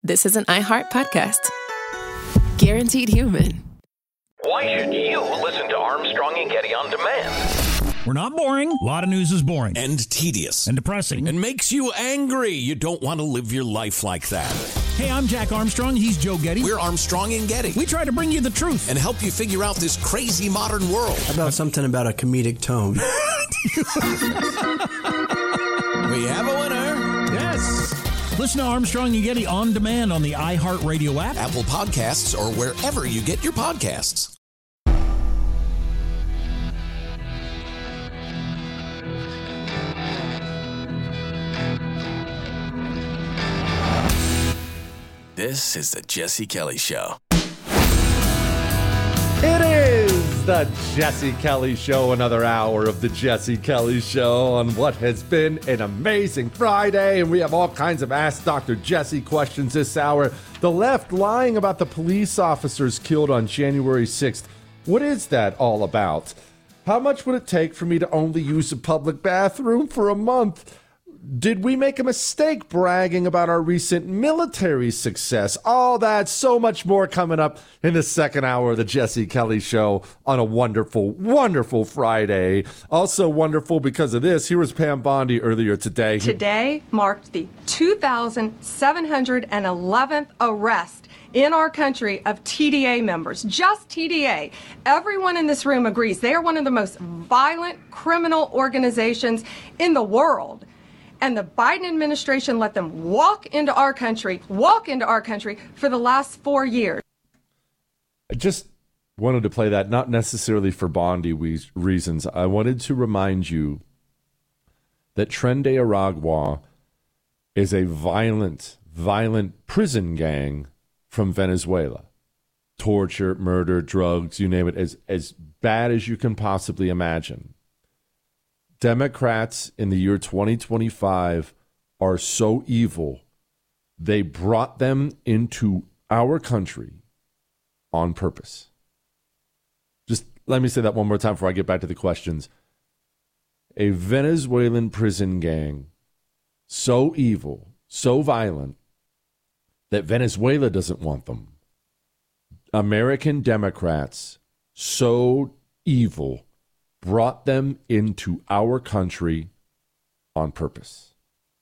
this is an iHeart podcast. Guaranteed human. Why should you listen to Armstrong and Getty on demand? We're not boring. A lot of news is boring. And tedious. And depressing. And makes you angry. You don't want to live your life like that. Hey, I'm Jack Armstrong. He's Joe Getty. We're Armstrong and Getty. We try to bring you the truth. And help you figure out this crazy modern world. How about something about a comedic tone? We have a winner. Yes. Listen to Armstrong and Getty on demand on the iHeartRadio app, Apple Podcasts, or wherever you get your podcasts. This is the Jesse Kelly Show. It is the Jesse Kelly Show, another hour of the Jesse Kelly Show on what has been an amazing Friday. And we have all kinds of Ask Dr. Jesse questions this hour. The left lying about the police officers killed on January 6th. What is that all about? How much would it take for me to only use a public bathroom for a month? Did we make a mistake bragging about our recent military success? All that, so much more coming up in the second hour of the Jesse Kelly Show on a wonderful, wonderful Friday. Also wonderful because of this. Here was Pam Bondi earlier today. Today marked the 2,711th arrest in our country of TDA members, just TDA. Everyone in this room agrees they are one of the most violent criminal organizations in the world. And the Biden administration let them walk into our country for the last 4 years. I just wanted to play that, not necessarily for Bondi reasons. I wanted to remind you that Tren de Aragua is a violent prison gang from Venezuela. Torture, murder, drugs, you name it, as bad as you can possibly imagine. Democrats in the year 2025 are so evil, they brought them into our country on purpose. Just let me say that one more time before I get back to the questions. A Venezuelan prison gang, so evil, so violent, that Venezuela doesn't want them. American Democrats, so evil, brought them into our country on purpose.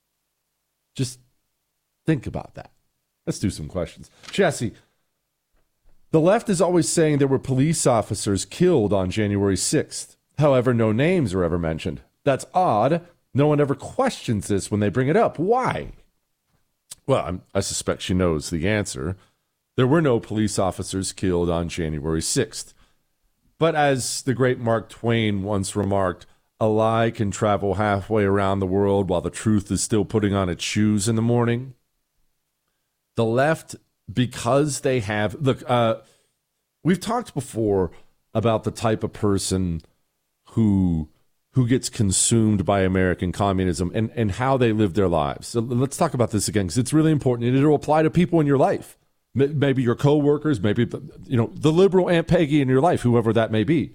Just think about that. Let's do some questions. Jesse, the left is always saying there were police officers killed on January 6th. However, no names are ever mentioned. That's odd. No one ever questions this when they bring it up. Why? Well, I suspect she knows the answer. There were no police officers killed on January 6th. But as the great Mark Twain once remarked, a lie can travel halfway around the world while the truth is still putting on its shoes in the morning. The left, because they have... Look, we've talked before about the type of person who gets consumed by American communism and how they live their lives. So let's talk about this again, because it's really important, and it'll apply to people in your life. Maybe your coworkers, maybe the liberal Aunt Peggy in your life, whoever that may be.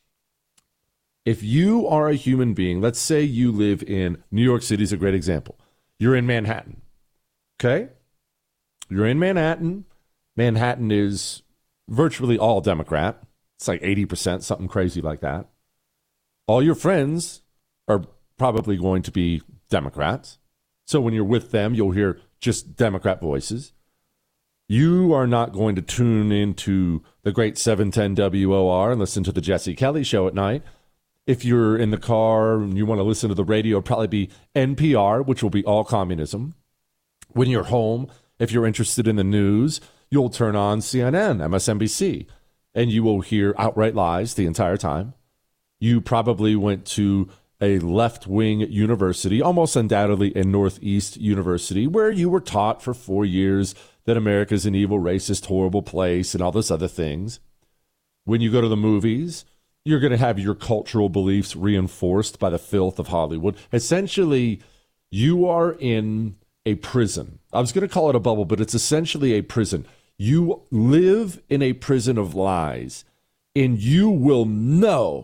If you are a human being, let's say you live in New York City is a great example. You're in Manhattan, okay? You're in Manhattan. Manhattan is virtually all Democrat. It's like 80%, something crazy like that. All your friends are probably going to be Democrats. So when you're with them, you'll hear just Democrat voices. You are not going to tune into the great 710 WOR and listen to the Jesse Kelly Show at night. If you're in the car and you want to listen to the radio, it'll probably be NPR, which will be all communism. When you're home, if you're interested in the news, you'll turn on CNN, MSNBC, and you will hear outright lies the entire time. You probably went to a left-wing university, almost undoubtedly a Northeast university, where you were taught for 4 years that America's an evil, racist, horrible place and all those other things. When you go to the movies, you're going to have your cultural beliefs reinforced by the filth of Hollywood. Essentially, you are in a prison. I was going to call it a bubble, but it's essentially a prison. You live in a prison of lies, and you will know,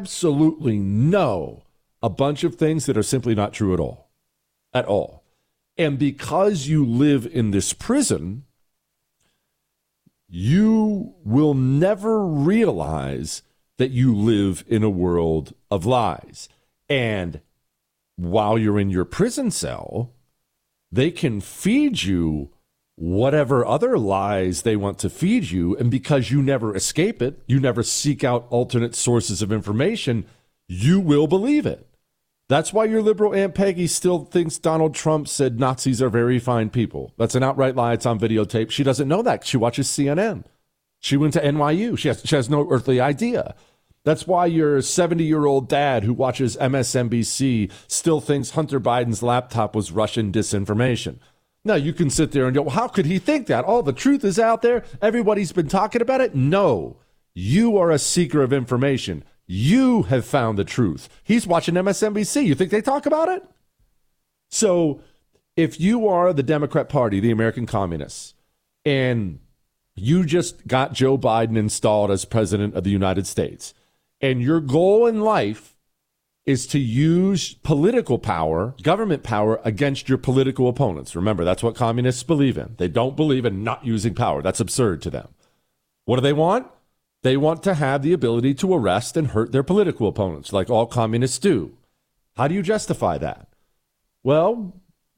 absolutely know, a bunch of things that are simply not true at all. At all. And because you live in this prison, you will never realize that you live in a world of lies. And while you're in your prison cell, they can feed you whatever other lies they want to feed you. And because you never escape it, you never seek out alternate sources of information, you will believe it. That's why your liberal Aunt Peggy still thinks Donald Trump said Nazis are very fine people. That's an outright lie. It's on videotape. She doesn't know that. She watches CNN. She went to NYU. She has no earthly idea. That's why your 70-year-old dad who watches MSNBC still thinks Hunter Biden's laptop was Russian disinformation. Now, you can sit there and go, well, how could he think that? Oh, the truth is out there. Everybody's been talking about it. No, you are a seeker of information. You have found the truth. He's watching MSNBC. You think they talk about it? So if you are the Democrat Party, the American Communists, and you just got Joe Biden installed as president of the United States, and your goal in life is to use political power, government power, against your political opponents. Remember, that's what communists believe in. They don't believe in not using power. That's absurd to them. What do they want? They want to have the ability to arrest and hurt their political opponents, like all communists do. How do you justify that? Well,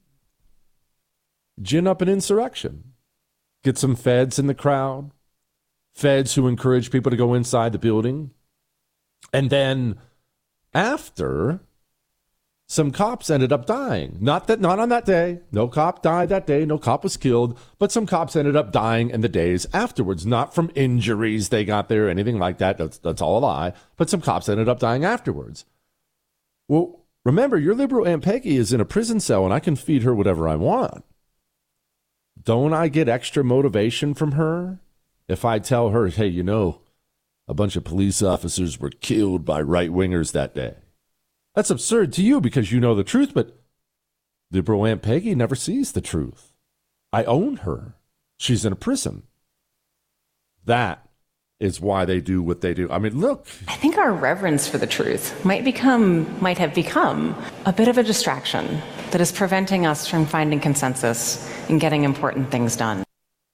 gin up an insurrection. Get some feds in the crowd, feds who encourage people to go inside the building. And then after, some cops ended up dying. Not on that day. No cop died that day. No cop was killed. But some cops ended up dying in the days afterwards. Not from injuries they got there or anything like that. That's all a lie. But some cops ended up dying afterwards. Well, remember, your liberal Aunt Peggy is in a prison cell and I can feed her whatever I want. Don't I get extra motivation from her if I tell her, hey, you know, a bunch of police officers were killed by right-wingers that day? That's absurd to you because you know the truth, but liberal Aunt Peggy never sees the truth. I own her. She's in a prison. That is why they do what they do. I mean, look. I think our reverence for the truth might have become a bit of a distraction that is preventing us from finding consensus and getting important things done.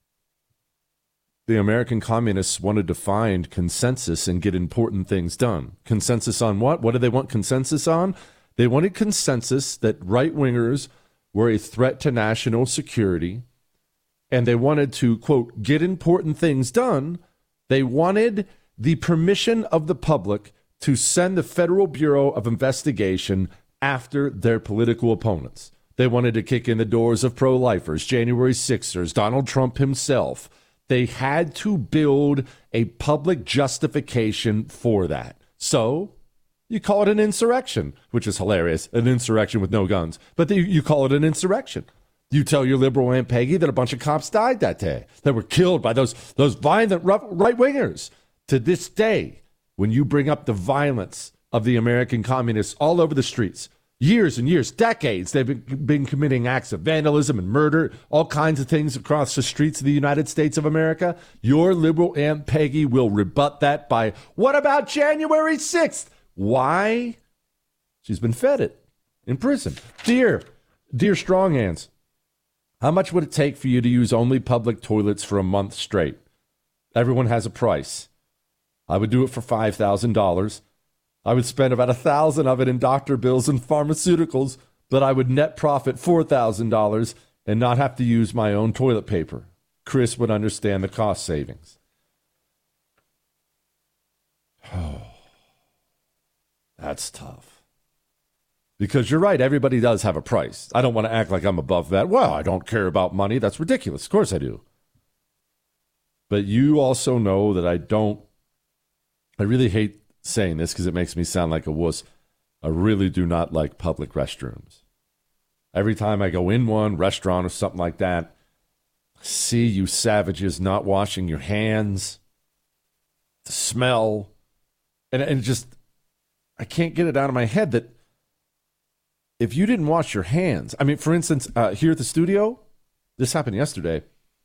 The American communists wanted to find consensus and get important things done. Consensus on what? What did they want consensus on? They wanted consensus that right-wingers were a threat to national security, and they wanted to, quote, get important things done. They wanted the permission of the public to send the Federal Bureau of Investigation after their political opponents. They wanted to kick in the doors of pro-lifers, January 6ers, Donald Trump himself. They had to build a public justification for that. So you call it an insurrection, which is hilarious, an insurrection with no guns. But you call it an insurrection. You tell your liberal Aunt Peggy that a bunch of cops died that day, that were killed by those violent right-wingers. To this day, when you bring up the violence of the American communists all over the streets, years and years, decades, they've been committing acts of vandalism and murder, all kinds of things across the streets of the United States of America. Your liberal Aunt Peggy will rebut that by, what about January 6th? Why? She's been fed it in prison. Dear Strong Hands, how much would it take for you to use only public toilets for a month straight? Everyone has a price. I would do it for $5,000. I would spend about $1,000 of it in doctor bills and pharmaceuticals, but I would net profit $4,000 and not have to use my own toilet paper. Chris would understand the cost savings. Oh, that's tough. Because you're right, everybody does have a price. I don't want to act like I'm above that. Well, I don't care about money. That's ridiculous. Of course I do. But you also know that I really hate saying this because it makes me sound like a wuss. I really do not like public restrooms. Every time I go in one restaurant or something like that, see you savages not washing your hands, the smell, and just, I can't get it out of my head that if you didn't wash your hands, I mean, for instance, here at the studio, this happened yesterday.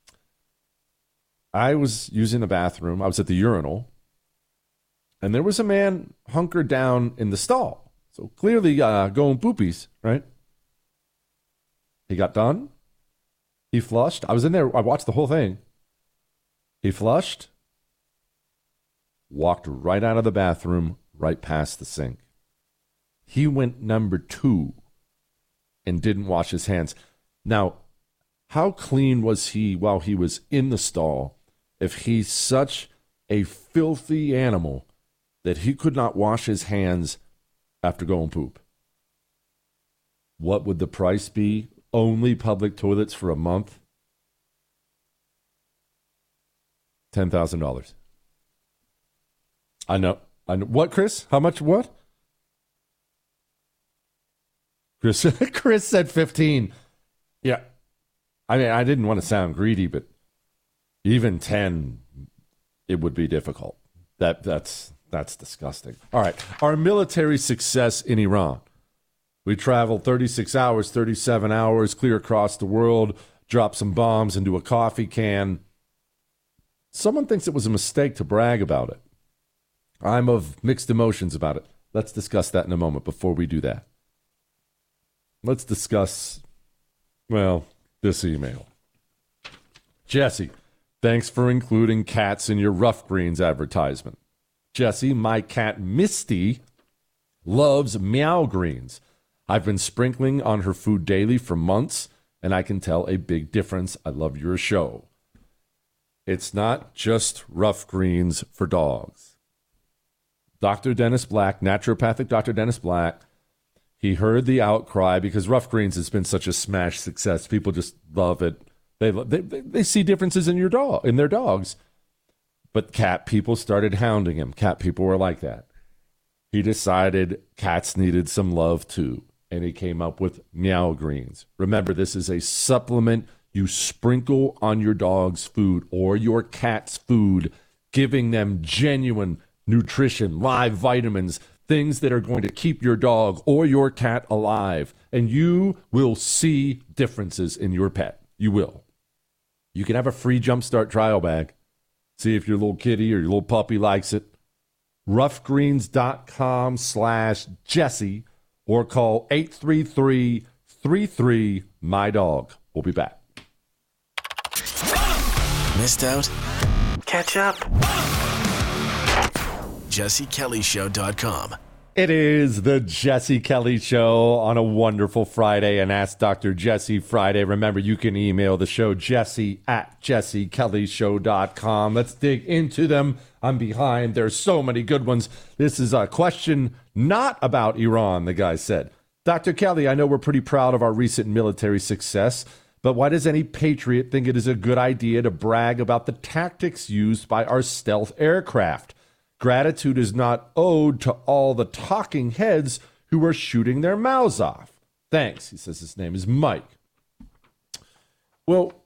I was using the bathroom. I was at the urinal. And there was a man hunkered down in the stall. So clearly going poopies, right? He got done. He flushed. I was in there. I watched the whole thing. He flushed, walked right out of the bathroom, right past the sink. He went number 2 and didn't wash his hands. Now, how clean was he while he was in the stall if he's such a filthy animal that he could not wash his hands after going poop? What would the price be? Only public toilets for a month? $10,000. I know. What, Chris? How much? What? Chris said 15. Yeah. I mean, I didn't want to sound greedy, but even 10, it would be difficult. That's disgusting. All right. Our military success in Iran. We traveled 36 hours, 37 hours, clear across the world, dropped some bombs into a coffee can. Someone thinks it was a mistake to brag about it. I'm of mixed emotions about it. Let's discuss that in a moment. Before we do that, let's discuss, well, this email. Jesse, thanks for including cats in your Rough Greens advertisement. Jesse, my cat Misty loves Meow Greens. I've been sprinkling on her food daily for months, and I can tell a big difference. I love your show. It's not just Rough Greens for dogs. Dr. Dennis Black, naturopathic Dr. Dennis Black, he heard the outcry because Rough Greens has been such a smash success. People just love it. They see differences in their dogs. But cat people started hounding him. Cat people were like that. He decided cats needed some love too, and he came up with Meow Greens. Remember, this is a supplement you sprinkle on your dog's food or your cat's food, giving them genuine nutrition, live vitamins, things that are going to keep your dog or your cat alive. And you will see differences in your pet. You will. You can have a free Jumpstart trial bag. See if your little kitty or your little puppy likes it. roughgreens.com/Jesse or call 833-33-MY-DOG. We'll be back. Missed out? Catch up. JesseKellyShow.com. It is the Jesse Kelly Show on a wonderful Friday, and Ask Dr. Jesse Friday. Remember, you can email the show, jesse@jessekellyshow.com. Let's dig into them. I'm behind. There's so many good ones. This is a question not about Iran, the guy said. Dr. Kelly, I know we're pretty proud of our recent military success, but why does any patriot think it is a good idea to brag about the tactics used by our stealth aircraft? Gratitude is not owed to all the talking heads who are shooting their mouths off. Thanks. He says his name is Mike. Well,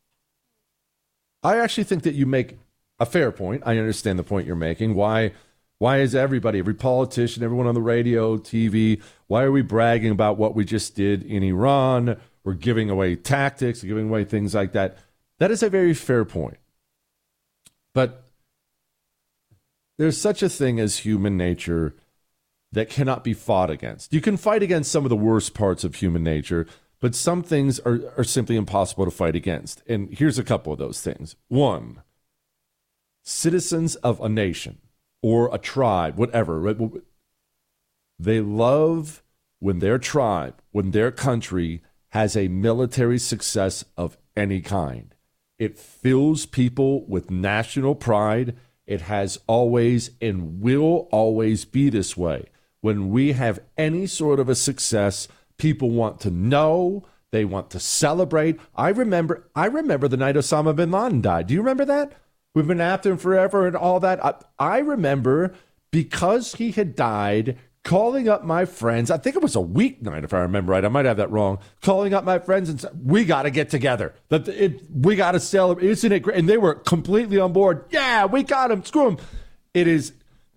I actually think that you make a fair point. I understand the point you're making. Why is everybody, every politician, everyone on the radio, TV, why are we bragging about what we just did in Iran? We're giving away tactics, giving away things like that. That is a very fair point. But there's such a thing as human nature that cannot be fought against. You can fight against some of the worst parts of human nature, but some things are simply impossible to fight against. And here's a couple of those things. One, citizens of a nation or a tribe, whatever, they love when their tribe, when their country has a military success of any kind. It fills people with national pride. It has always and will always be this way. When we have any sort of a success, people want to know, they want to celebrate. I remember the night Osama bin Laden died. Do you remember that? We've been after him forever and all that. I remember, because he had died, calling up my friends. I think it was a weeknight, if I remember right. I might have that wrong. Calling up my friends and saying, we got to get together. We got to celebrate. Isn't it great? And they were completely on board. Yeah, we got him. Screw him. It is.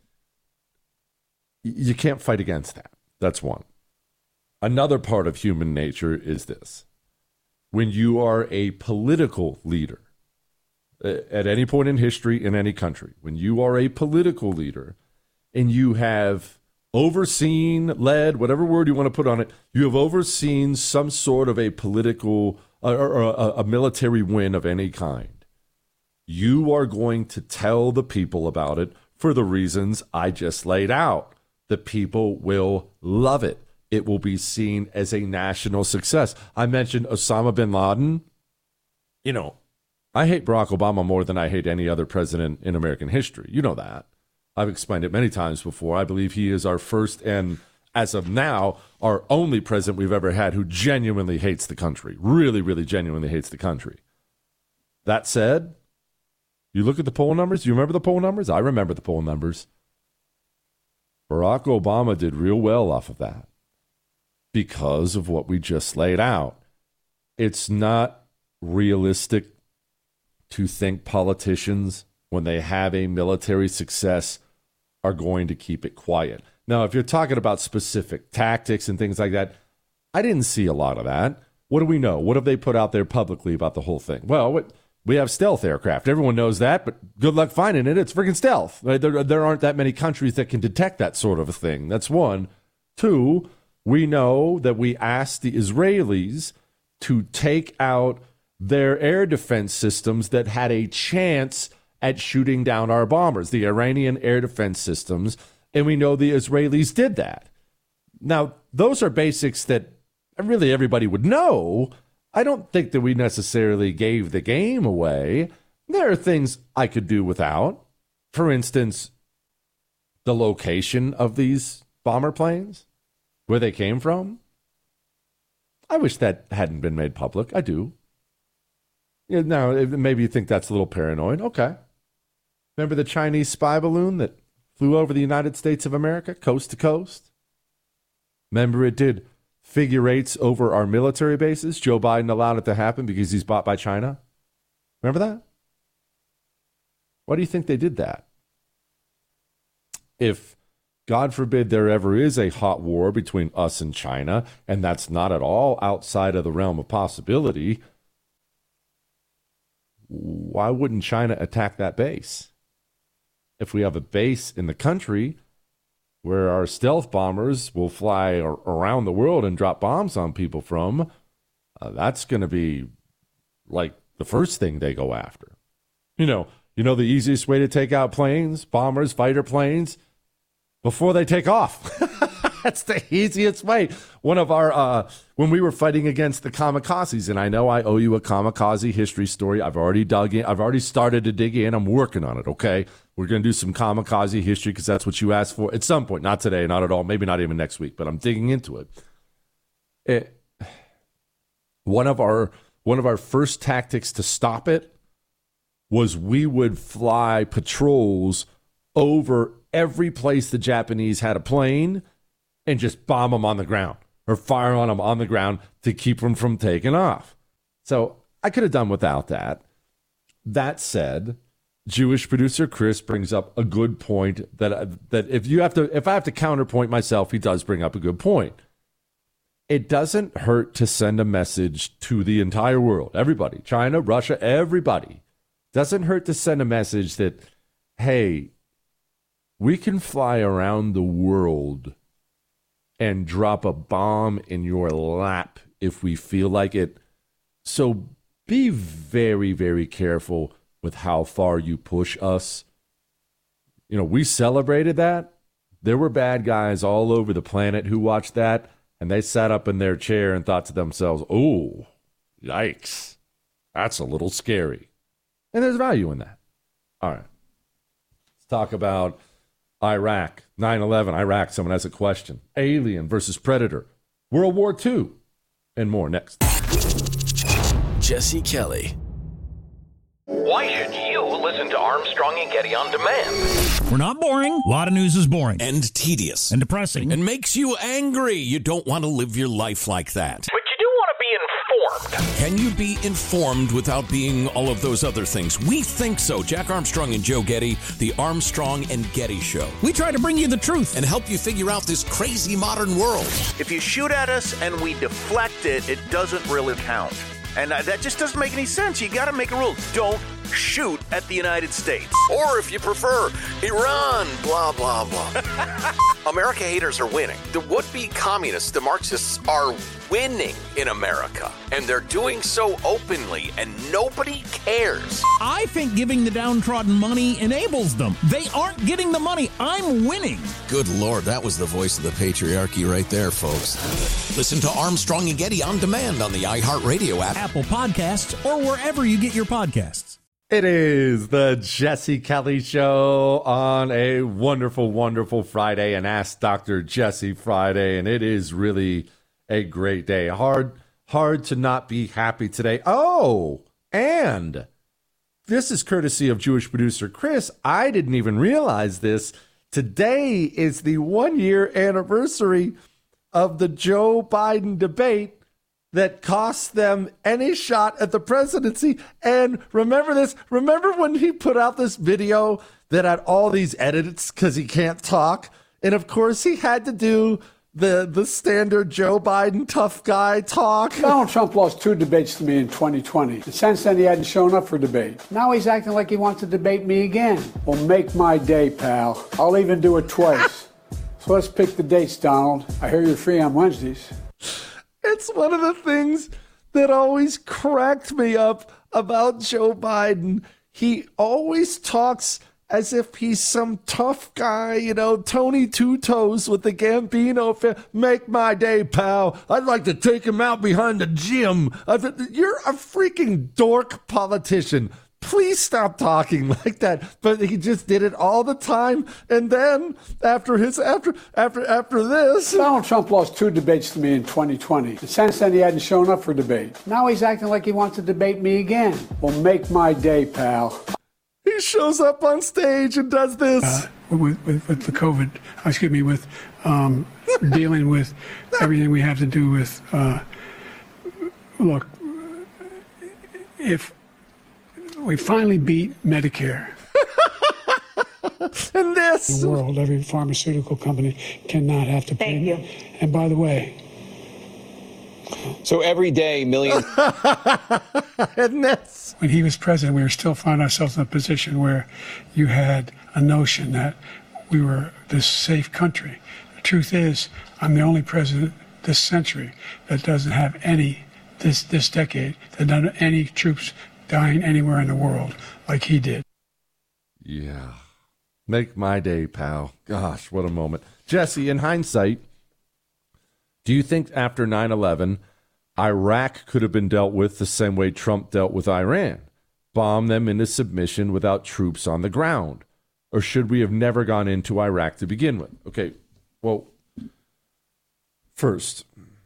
You can't fight against that. That's one. Another part of human nature is this. When you are a political leader, at any point in history in any country, when you are a political leader and you have overseen, led, whatever word you want to put on it, you have overseen some sort of a political or a military win of any kind. You are going to tell the people about it for the reasons I just laid out. The people will love it. It will be seen as a national success. I mentioned Osama bin Laden. You know, I hate Barack Obama more than I hate any other president in American history. You know that. I've explained it many times before. I believe he is our first and, as of now, our only president we've ever had who genuinely hates the country. Really, really genuinely hates the country. That said, you look at the poll numbers. You remember the poll numbers? I remember the poll numbers. Barack Obama did real well off of that because of what we just laid out. It's not realistic to think politicians, when they have a military success, are going to keep it quiet. Now, if you're talking about specific tactics and things like that, I didn't see a lot of that. What do we know? What have they put out there publicly about the whole thing? Well, we have stealth aircraft. Everyone knows that, but good luck finding it. It's freaking stealth. There aren't that many countries that can detect that sort of a thing. That's one. Two, we know that we asked the Israelis to take out their air defense systems that had a chance at shooting down our bombers, the Iranian air defense systems, and we know the Israelis did that. Now, those are basics that really everybody would know. I don't think that we necessarily gave the game away. There are things I could do without. For instance, the location of these bomber planes, where they came from. I wish that hadn't been made public. I do. Yeah, now, maybe you think that's a little paranoid. Okay. Remember the Chinese spy balloon that flew over the United States of America, coast to coast? Remember it did figure eights over our military bases? Joe Biden allowed it to happen because he's bought by China. Remember that? Why do you think they did that? If, God forbid, there ever is a hot war between us and China, and that's not at all outside of the realm of possibility, why wouldn't China attack that base? If we have a base in the country where our stealth bombers will fly around the world and drop bombs on people from, that's going to be like the first thing they go after. You know the easiest way to take out planes, bombers, fighter planes, before they take off. That's the easiest way. One of our, when we were fighting against the kamikazes, and I know I owe you a kamikaze history story. I've already dug in. I've already started to dig in. I'm working on it, okay? We're going to do some kamikaze history because that's what you asked for at some point. Not today, not at all. Maybe not even next week, but I'm digging into it. One of our first tactics to stop it was we would fly patrols over every place the Japanese had a plane and just bomb them on the ground or fire on them on the ground to keep them from taking off. So I could have done without that. That said, Jewish producer Chris brings up a good point that if I have to counterpoint myself, he does bring up a good point. It doesn't hurt to send a message to the entire world, everybody, China, Russia, everybody. Doesn't hurt to send a message that, hey, we can fly around the world and drop a bomb in your lap if we feel like it. So be very, very careful with how far you push us. We celebrated that. There were bad guys all over the planet who watched that, and they sat up in their chair and thought to themselves, oh, yikes, that's a little scary. And there's value in that. All right. Let's talk about Iraq, 9/11, Iraq. Someone has a question. Alien versus Predator, World War II, and more next. Jesse Kelly. Why should you listen to Armstrong and Getty on demand? We're not boring. A lot of news is boring. And tedious. And depressing. And makes you angry. You don't want to live your life like that. But you do want to be informed. Can you be informed without being all of those other things? We think so. Jack Armstrong and Joe Getty, the Armstrong and Getty Show. We try to bring you the truth and help you figure out this crazy modern world. If you shoot at us and we deflect it, it doesn't really count. And that just doesn't make any sense. You got to make a rule. Don't shoot at the United States. Or if you prefer, Iran, blah, blah, blah. America haters are winning. The would-be communists, the Marxists, are winning in America. And they're doing so openly, and nobody cares. I think giving the downtrodden money enables them. They aren't getting the money. I'm winning. Good Lord, that was the voice of the patriarchy right there, folks. Listen to Armstrong and Getty on demand on the iHeartRadio app, Apple Podcasts, or wherever you get your podcasts. It is the Jesse Kelly Show on a wonderful, wonderful Friday, and Ask Dr. Jesse Friday, and it is really a great day. Hard to not be happy today. Oh, and this is courtesy of Jewish producer Chris. I didn't even realize this. Today is the 1-year anniversary of the Joe Biden debate that cost them any shot at the presidency. And remember this, remember when he put out this video that had all these edits because he can't talk? And of course he had to do the standard Joe Biden tough guy talk. Donald Trump lost 2 debates to me in 2020. And since then, he hadn't shown up for debate. Now he's acting like he wants to debate me again. Well, make my day, pal. I'll even do it twice. So let's pick the dates, Donald. I hear you're free on Wednesdays. It's one of the things that always cracked me up about Joe Biden. He always talks as if he's some tough guy, you know, Tony Two Toes with the Gambino fan. Make my day, pal. I'd like to take him out behind the gym. You're a freaking dork politician. Please stop talking like that. But he just did it all the time. And then after this, Donald Trump lost 2 debates to me in 2020. And since then, he hadn't shown up for debate. Now he's acting like he wants to debate me again. Well, make my day, pal. He shows up on stage and does this. With the COVID, with dealing with everything we have to do with, look, if we finally beat Medicare. And this. In the world, every pharmaceutical company cannot have to pay. Thank you. And by the way. So every day, millions. And this. When he was president, we were still finding ourselves in a position where you had a notion that we were this safe country. The truth is, I'm the only president this century that doesn't have this decade, that doesn't have any troops dying anywhere in the world like he did. Yeah. Make my day, pal. Gosh, what a moment. Jesse, in hindsight, do you think after 9/11, Iraq could have been dealt with the same way Trump dealt with Iran? Bomb them into submission without troops on the ground? Or should we have never gone into Iraq to begin with? Okay, well, first,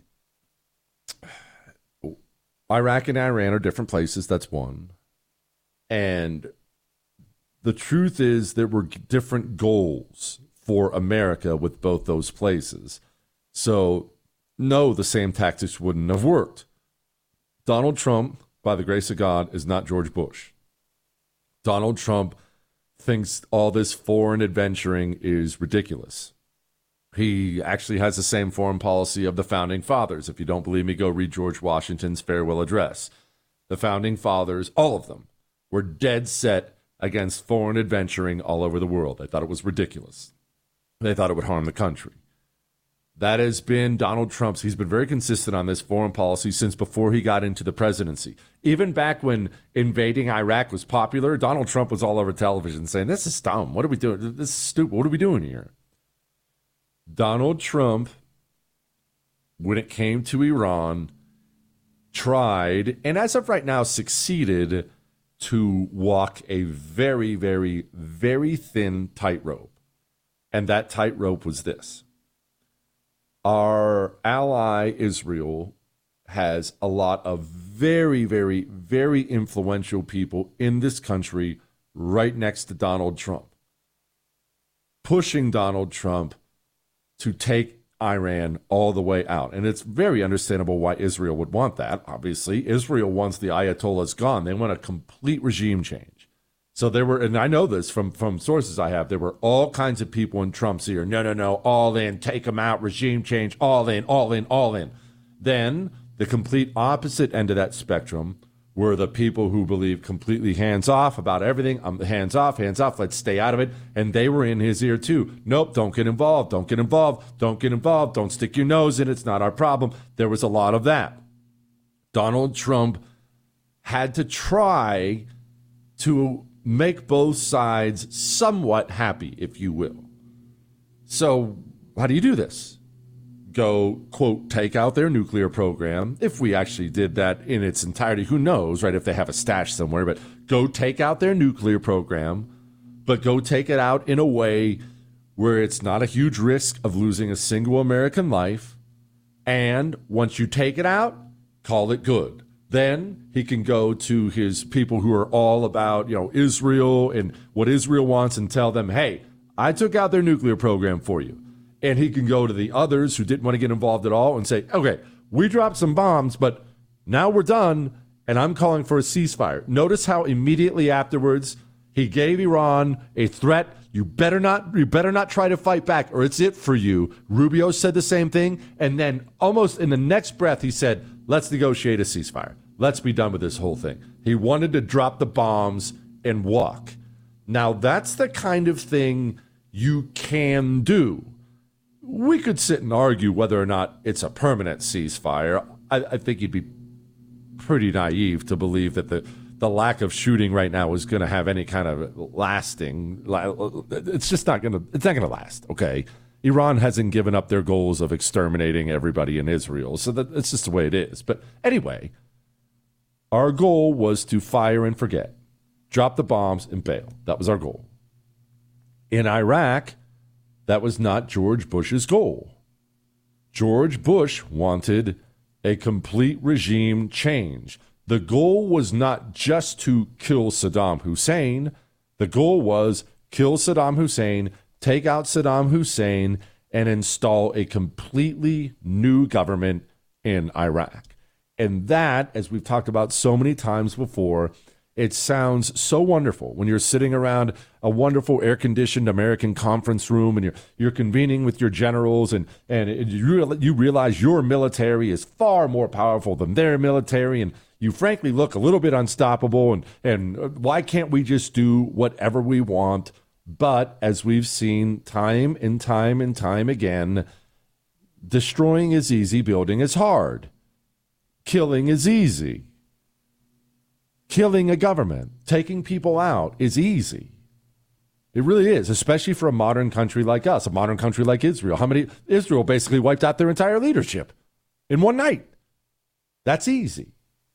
Iraq and Iran are different places. That's one. And the truth is there were different goals for America with both those places. So, no, the same tactics wouldn't have worked. Donald Trump, by the grace of God, is not George Bush. Donald Trump thinks all this foreign adventuring is ridiculous. He actually has the same foreign policy of the Founding Fathers. If you don't believe me, go read George Washington's farewell address. The Founding Fathers, all of them, were dead set against foreign adventuring all over the world. They thought it was ridiculous. They thought it would harm the country. That has been Donald Trump's. He's been very consistent on this foreign policy since before he got into the presidency. Even back when invading Iraq was popular, Donald Trump was all over television saying, this is dumb. What are we doing? This is stupid. What are we doing here? Donald Trump, when it came to Iran, tried, and as of right now succeeded, to walk a very, very, very thin tightrope. And that tightrope was this. Our ally Israel has a lot of very, very, very influential people in this country right next to Donald Trump, pushing Donald Trump to take Iran all the way out. And it's very understandable why Israel would want that. Obviously, Israel wants the Ayatollahs gone. They want a complete regime change. So there were, and I know this from sources I have, there were all kinds of people in Trump's ear. No, all in, take them out, regime change, all in, all in, all in. Then the complete opposite end of that spectrum were the people who believed completely hands off about everything. Hands off, let's stay out of it. And they were in his ear too. Nope, don't get involved, don't get involved, don't get involved, don't stick your nose in, it's not our problem. There was a lot of that. Donald Trump had to try to make both sides somewhat happy, if you will. So how do you do this? Go, quote, take out their nuclear program. If we actually did that in its entirety, who knows, right? If they have a stash somewhere, but go take out their nuclear program, but go take it out in a way where it's not a huge risk of losing a single American life. And once you take it out, call it good. Then he can go to his people who are all about, Israel and what Israel wants and tell them, hey, I took out their nuclear program for you. And he can go to the others who didn't want to get involved at all and say, okay, we dropped some bombs, but now we're done, and I'm calling for a ceasefire. Notice how immediately afterwards he gave Iran a threat. You better not try to fight back, or it's it for you. Rubio said the same thing, and then almost in the next breath he said, let's negotiate a ceasefire. Let's be done with this whole thing. He wanted to drop the bombs and walk. Now, that's the kind of thing you can do. We could sit and argue whether or not it's a permanent ceasefire. I think you'd be pretty naive to believe that the lack of shooting right now is going to have any kind of lasting. It's just not going to last. Okay, Iran hasn't given up their goals of exterminating everybody in Israel, so it's just the way it is. But anyway, our goal was to fire and forget, drop the bombs and bail. That was our goal. In Iraq, that was not George Bush's goal. George Bush wanted a complete regime change. The goal was not just to kill Saddam Hussein. The goal was kill Saddam Hussein, take out Saddam Hussein, and install a completely new government in Iraq. And that, as we've talked about so many times before, it sounds so wonderful when you're sitting around a wonderful air-conditioned American conference room and you're convening with your generals and you realize your military is far more powerful than their military, and you frankly look a little bit unstoppable, and why can't we just do whatever we want? But as we've seen time and time and time again, destroying is easy, building is hard. Killing is easy. Killing a government, taking people out is easy. It really is, especially for a modern country like us, a modern country like Israel. Israel basically wiped out their entire leadership in one night. That's easy.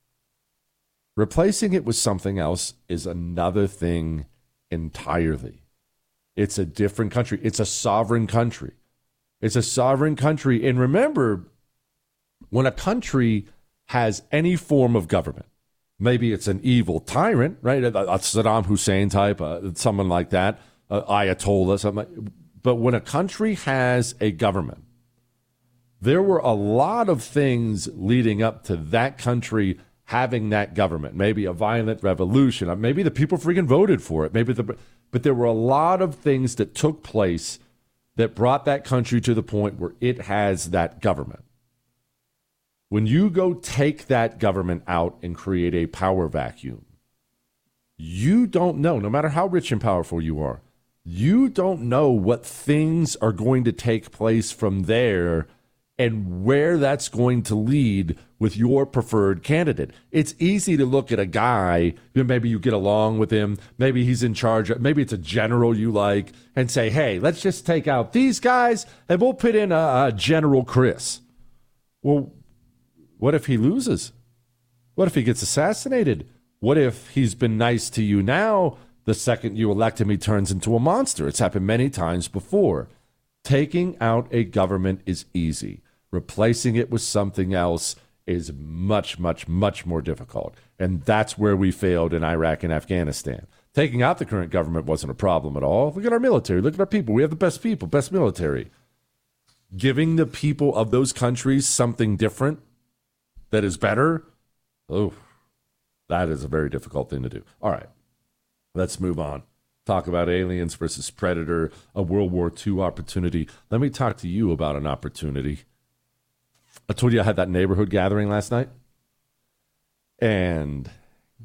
Replacing it with something else is another thing entirely. It's a different country. It's a sovereign country. It's a sovereign country. And remember, when a country has any form of government, maybe it's an evil tyrant, right? A Saddam Hussein type, someone like that, Ayatollah, something. But when a country has a government, there were a lot of things leading up to that country having that government. Maybe a violent revolution. Maybe the people freaking voted for it. But there were a lot of things that took place that brought that country to the point where it has that government. When you go take that government out and create a power vacuum, you don't know, no matter how rich and powerful you are, you don't know what things are going to take place from there and where that's going to lead with your preferred candidate. It's easy to look at a guy, maybe you get along with him, maybe he's in charge, maybe it's a general you like, and say, hey, let's just take out these guys and we'll put in a General Chris. Well, what if he loses? What if he gets assassinated? What if he's been nice to you now? The second you elect him, he turns into a monster. It's happened many times before. Taking out a government is easy. Replacing it with something else is much, much, much more difficult. And that's where we failed in Iraq and Afghanistan. Taking out the current government wasn't a problem at all. Look at our military. Look at our people. We have the best people, best military. Giving the people of those countries something different that is better, that is a very difficult thing to do. All right, let's move on. Talk about aliens versus Predator, a World War II opportunity. Let me talk to you about an opportunity. I told you I had that neighborhood gathering last night. And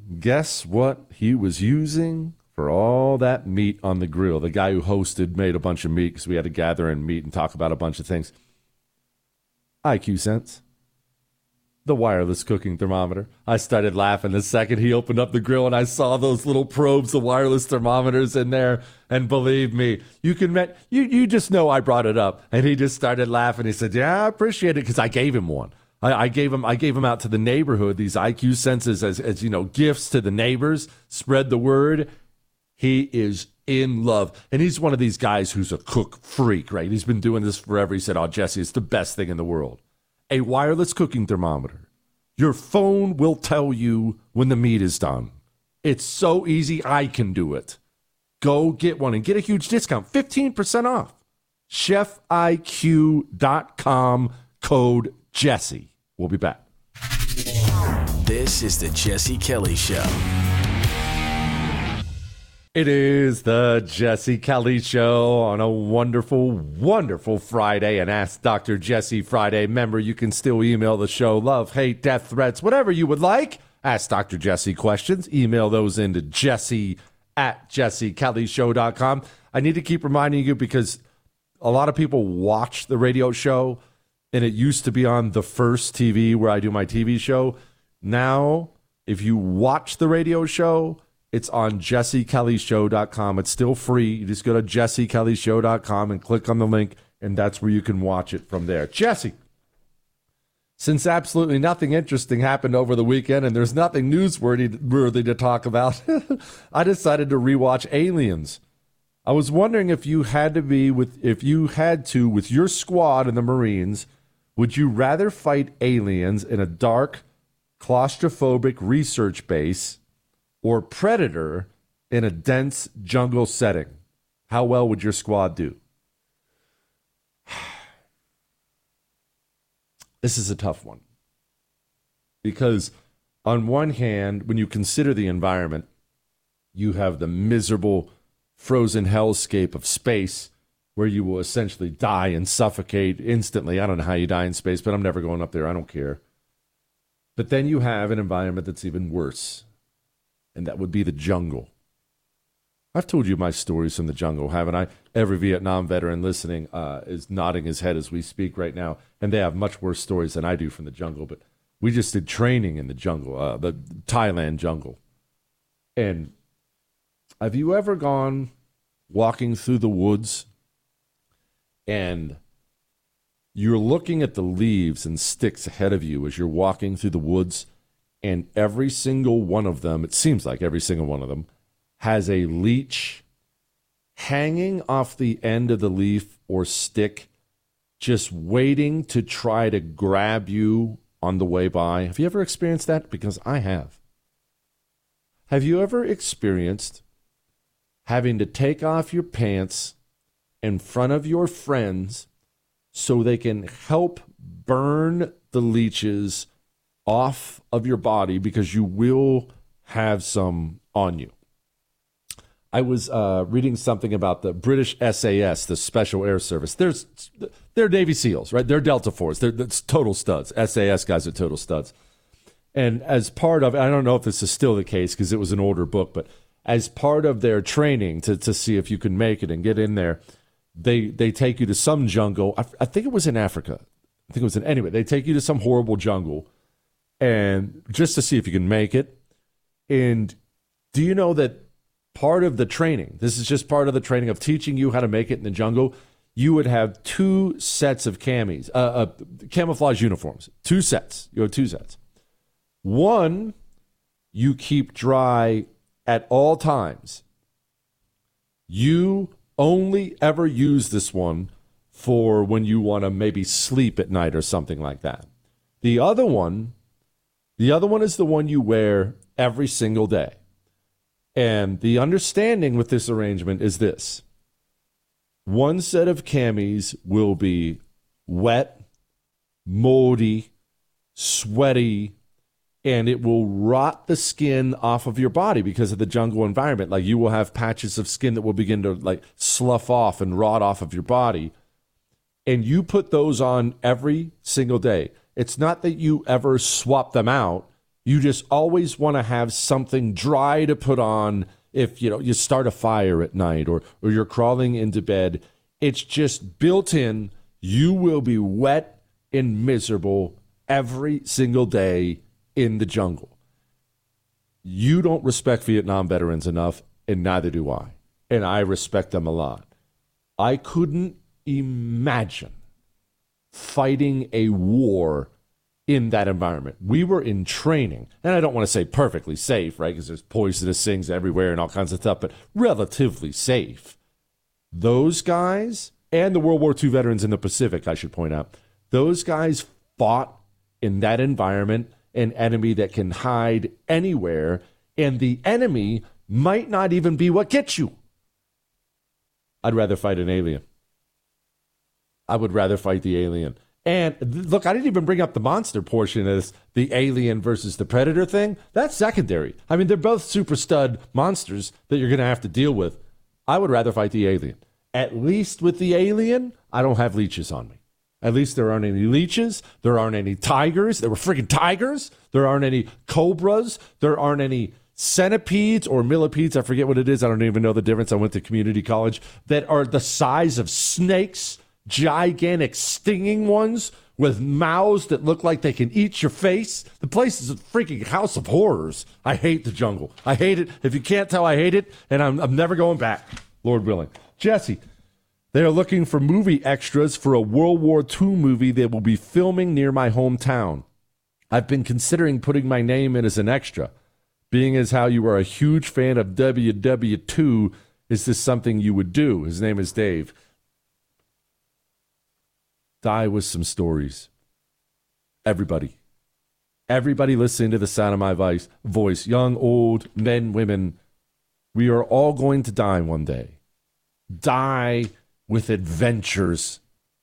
guess what he was using for all that meat on the grill? The guy who hosted made a bunch of meat because we had to gather and meet and talk about a bunch of things. IQ Sense. The wireless cooking thermometer. I started laughing the second he opened up the grill and I saw those little probes, the wireless thermometers in there. And believe me, you just know I brought it up. And he just started laughing. He said, "Yeah, I appreciate it," because I gave him one. I gave him out to the neighborhood, these IQ Senses as gifts to the neighbors. Spread the word. He is in love. And he's one of these guys who's a cook freak, right? He's been doing this forever. He said, "Oh, Jesse, it's the best thing in the world." A wireless cooking thermometer. Your phone will tell you when the meat is done. It's so easy, I can do it. Go get one and get a huge discount, 15% off. ChefIQ.com, code Jesse. We'll be back. This is the Jesse Kelly Show. It is the Jesse Kelly Show on a wonderful, wonderful Friday, and Ask Dr. Jesse Friday. Remember, you can still email the show, love, hate, death threats, whatever you would like. Ask Dr. Jesse questions. Email those into jesse@jessekellyshow.com. I need to keep reminding you because a lot of people watch the radio show, and it used to be on the First TV where I do my TV show. Now, if you watch the radio show, it's on jessekellyshow.com. It's still free. You just go to jessekellyshow.com and click on the link, and that's where you can watch it from there. Jesse, since absolutely nothing interesting happened over the weekend and there's nothing newsworthy to talk about, I decided to rewatch Aliens. I was wondering if you had to, with your squad in the Marines, would you rather fight aliens in a dark, claustrophobic research base or Predator in a dense jungle setting? How well would your squad do? This is a tough one. Because on one hand, when you consider the environment, you have the miserable frozen hellscape of space where you will essentially die and suffocate instantly. I don't know how you die in space, but I'm never going up there. I don't care. But then you have an environment that's even worse, and that would be the jungle. I've told you my stories from the jungle, haven't I? Every Vietnam veteran listening is nodding his head as we speak right now, and they have much worse stories than I do from the jungle. But we just did training in the jungle, the Thailand jungle. And have you ever gone walking through the woods and you're looking at the leaves and sticks ahead of you as you're walking through the woods, and every single one of them, it seems like every single one of them, has a leech hanging off the end of the leaf or stick, just waiting to try to grab you on the way by? Have you ever experienced that? Because I have. Have you ever experienced having to take off your pants in front of your friends so they can help burn the leeches off of your body because you will have some on you? I was reading something about the British SAS, the Special Air Service. They're Navy SEALs, right? They're Delta Force. They're total studs. SAS guys are total studs. And as part of, I don't know if this is still the case because it was an older book, but as part of their training to see if you can make it and get in there, they take you to some jungle. I think it was in Africa. Anyway, they take you to some horrible jungle and just to see if you can make it. And do you know that part of the training, this is just part of the training of teaching you how to make it in the jungle, you would have 2 sets of camouflage uniforms. 2 sets. You have 2 sets. One, you keep dry at all times. You only ever use this one for when you want to maybe sleep at night or something like that. The other one is the one you wear every single day. And the understanding with this arrangement is this. One set of camis will be wet, moldy, sweaty, and it will rot the skin off of your body because of the jungle environment. Like, you will have patches of skin that will begin to like slough off and rot off of your body. And you put those on every single day. It's not that you ever swap them out. You just always want to have something dry to put on if you start a fire at night or you're crawling into bed. It's just built in. You will be wet and miserable every single day in the jungle. You don't respect Vietnam veterans enough, and neither do I. And I respect them a lot. I couldn't imagine fighting a war in that environment. We were in training, and I don't want to say perfectly safe, right? Because there's poisonous things everywhere and all kinds of stuff, but relatively safe. Those guys, and the World War II veterans in the Pacific, I should point out, those guys fought in that environment, an enemy that can hide anywhere, and the enemy might not even be what gets you. I'd rather fight an alien. I would rather fight the alien. And look, I didn't even bring up the monster portion of this, the alien versus the predator thing. That's secondary. I mean, they're both super stud monsters that you're going to have to deal with. I would rather fight the alien. At least with the alien, I don't have leeches on me. At least there aren't any leeches. There aren't any tigers. There were freaking tigers. There aren't any cobras. There aren't any centipedes or millipedes. I forget what it is. I don't even know the difference. I went to community college. That are the size of snakes. Gigantic stinging ones with mouths that look like they can eat your face. The place is a freaking house of horrors. I hate the jungle. I hate it. If you can't tell, I hate it, and I'm never going back, Lord willing. Jesse, they are looking for movie extras for a World War II movie they will be filming near my hometown. I've been considering putting my name in as an extra. Being as how you are a huge fan of WW2, is this something you would do? His name is Dave. Die with some stories. Everybody listening to the sound of my voice, young, old, men, women, we are all going to die one day. Die with adventures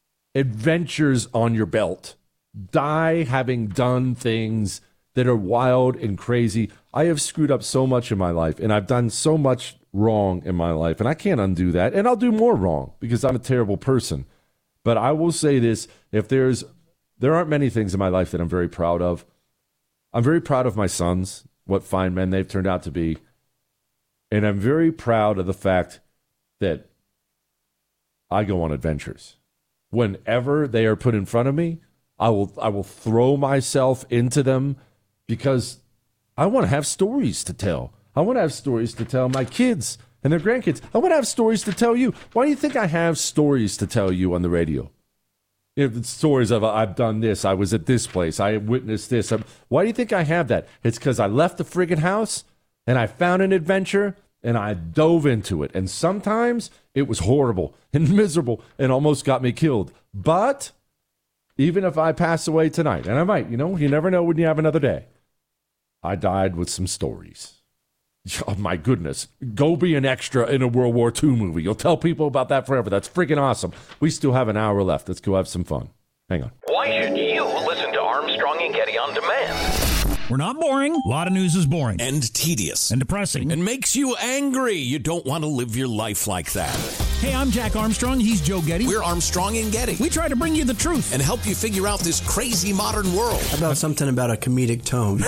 on your belt. Die having done things that are wild and crazy. I have screwed up so much in my life, and I've done so much wrong in my life, and I can't undo that, and I'll do more wrong because I'm a terrible person. But I will say this, there aren't many things in my life that I'm very proud of. I'm very proud of my sons, what fine men they've turned out to be. And I'm very proud of the fact that I go on adventures. Whenever they are put in front of me, I will throw myself into them because I want to have stories to tell. I want to have stories to tell my kids and their grandkids. I want to have stories to tell you. Why do you think I have stories to tell you on the radio? Stories of I've done this, I was at this place, I witnessed this. Why do you think I have that? It's because I left the friggin' house and I found an adventure and I dove into it. And sometimes it was horrible and miserable and almost got me killed. But even if I pass away tonight, and I might, you never know when you have another day, I died with some stories. Oh, my goodness. Go be an extra in a World War II movie. You'll tell people about that forever. That's freaking awesome. We still have an hour left. Let's go have some fun. Hang on. Why should you listen to Armstrong and Getty on demand? We're not boring. A lot of news is boring. And tedious. And depressing. And makes you angry. You don't want to live your life like that. Hey, I'm Jack Armstrong. He's Joe Getty. We're Armstrong and Getty. We try to bring you the truth. And help you figure out this crazy modern world. How about something about a comedic tone?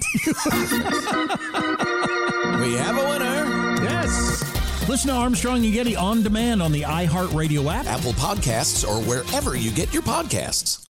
We have a winner. Yes. Listen to Armstrong and Getty on demand on the iHeartRadio app, Apple Podcasts, or wherever you get your podcasts.